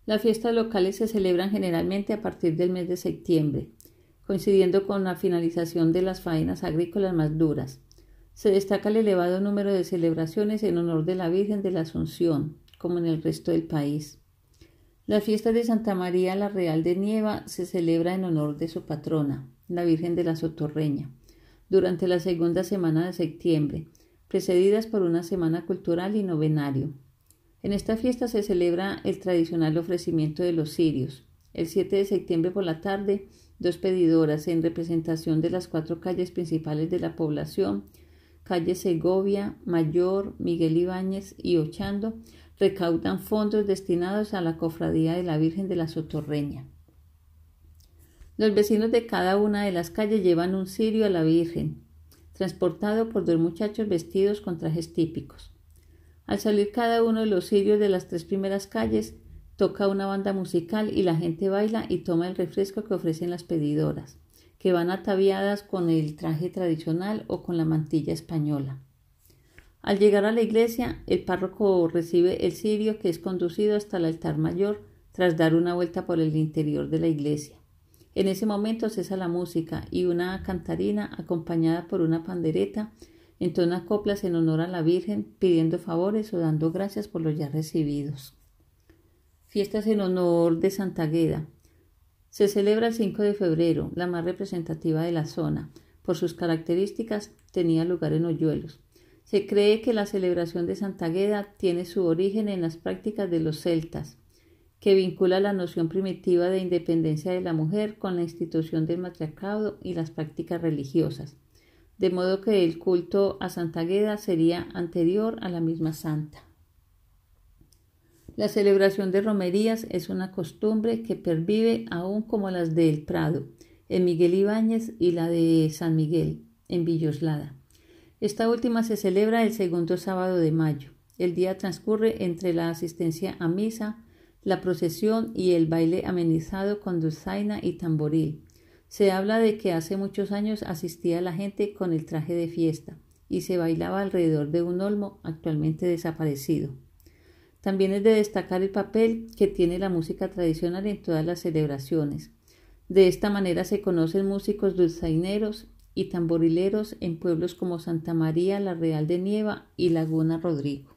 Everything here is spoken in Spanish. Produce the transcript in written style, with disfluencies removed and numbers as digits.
Las fiestas locales se celebran generalmente a partir del mes de septiembre, coincidiendo con la finalización de las faenas agrícolas más duras. Se destaca el elevado número de celebraciones en honor de la Virgen de la Asunción, como en el resto del país. Las fiestas de Santa María la Real de Nieva se celebra en honor de su patrona, la Virgen de la Sotorreña, durante la segunda semana de septiembre, precedidas por una semana cultural y novenario. En esta fiesta se celebra el tradicional ofrecimiento de los cirios. El 7 de septiembre por la tarde, dos pedidoras en representación de las 4 calles principales de la población, calle Segovia, Mayor, Miguel Ibáñez y Ochando, recaudan fondos destinados a la cofradía de la Virgen de la Sotorreña. Los vecinos de cada una de las calles llevan un cirio a la Virgen, transportado por 2 muchachos vestidos con trajes típicos. Al salir cada uno de los cirios de las 3 primeras calles, toca una banda musical y la gente baila y toma el refresco que ofrecen las pedidoras, que van ataviadas con el traje tradicional o con la mantilla española. Al llegar a la iglesia, el párroco recibe el cirio que es conducido hasta el altar mayor tras dar una vuelta por el interior de la iglesia. En ese momento cesa la música y una cantarina, acompañada por una pandereta, entona coplas en honor a la Virgen, pidiendo favores o dando gracias por los ya recibidos. Fiestas en honor de Santa Águeda. Se celebra el 5 de febrero, la más representativa de la zona. Por sus características, tenía lugar en Hoyuelos. Se cree que la celebración de Santa Águeda tiene su origen en las prácticas de los celtas, que vincula la noción primitiva de independencia de la mujer con la institución del matriarcado y las prácticas religiosas, de modo que el culto a Santa Águeda sería anterior a la misma santa. La celebración de romerías es una costumbre que pervive aún como las del Prado, en Miguel Ibáñez, y la de San Miguel, en Villoslada. Esta última se celebra el segundo sábado de mayo. El día transcurre entre la asistencia a misa, la procesión y el baile amenizado con dulzaina y tamboril. Se habla de que hace muchos años asistía la gente con el traje de fiesta y se bailaba alrededor de un olmo actualmente desaparecido. También es de destacar el papel que tiene la música tradicional en todas las celebraciones. De esta manera se conocen músicos dulzaineros y tamborileros en pueblos como Santa María la Real de Nieva y Laguna Rodrigo.